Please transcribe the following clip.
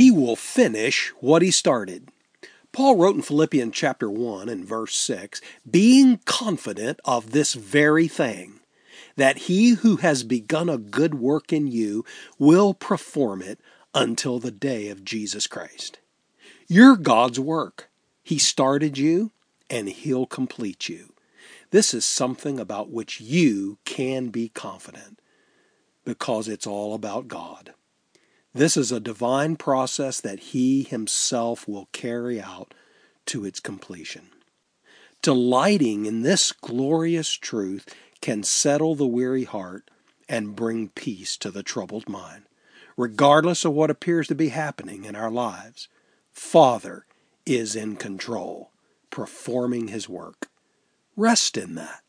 He will finish what He started. Paul wrote in Philippians chapter 1 and verse 6, being confident of this very thing, that He who has begun a good work in you will perform it until the day of Jesus Christ. You're God's work. He started you, and He'll complete you. This is something about which you can be confident, because it's all about God. This is a divine process that He Himself will carry out to its completion. Delighting in this glorious truth can settle the weary heart and bring peace to the troubled mind. Regardless of what appears to be happening in our lives, Father is in control, performing His work. Rest in that.